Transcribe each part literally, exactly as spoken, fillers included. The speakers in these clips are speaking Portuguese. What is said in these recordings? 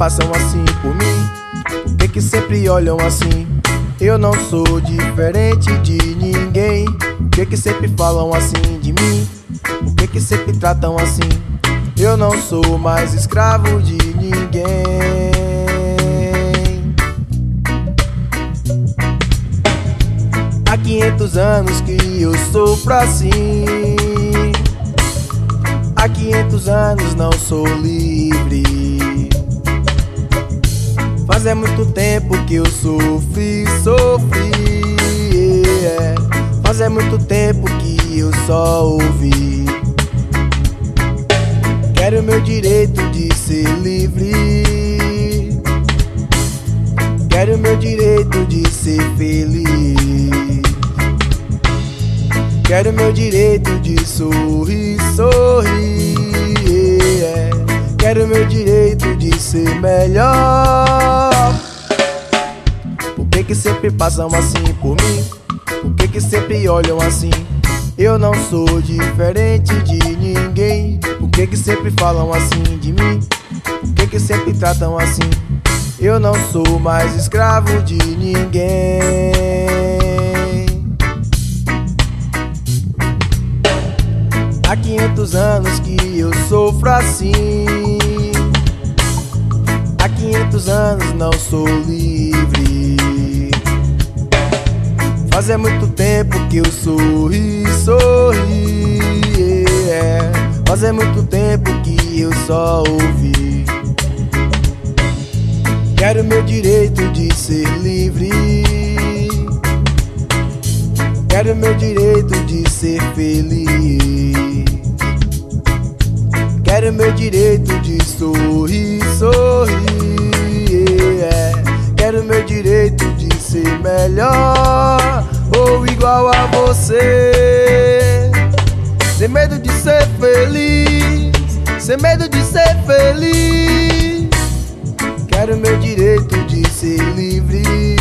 passam assim por mim? Por que que sempre olham assim? Eu não sou diferente de ninguém. Por que que sempre falam assim de mim? Por que que sempre tratam assim? Eu não sou mais escravo de ninguém. Há quinhentos anos que eu sofro assim. Há quinhentos anos não sou livre. Faz é muito tempo que eu sofri, sofri, yeah. Faz é muito tempo que eu só ouvi. Quero meu direito de ser livre. Quero meu direito de ser feliz. Quero meu direito de sorrir, sorrir, yeah. Quero meu direito de ser melhor. Por que que sempre passam assim por mim? Por que que sempre olham assim? Eu não sou diferente de ninguém. Por que que sempre falam assim de mim? Por que que sempre tratam assim? Eu não sou mais escravo de ninguém. Há quinhentos anos que eu sofro assim. Há quinhentos anos não sou livre. Faz é muito tempo que eu sorri, sorri, yeah. Faz é muito tempo que eu só ouvi. Quero meu direito de ser livre. Quero meu direito de ser feliz. Quero meu direito de sorrir, sorrir, yeah. Quero meu direito de ser melhor ou igual a você. Sem medo de ser feliz, sem medo de ser feliz. Quero meu direito de ser livre.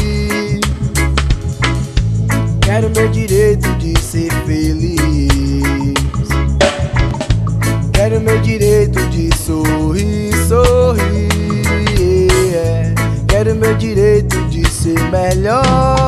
Quero meu direito de ser feliz. Quero meu direito de sorrir, sorrir, yeah. Quero meu direito de ser melhor.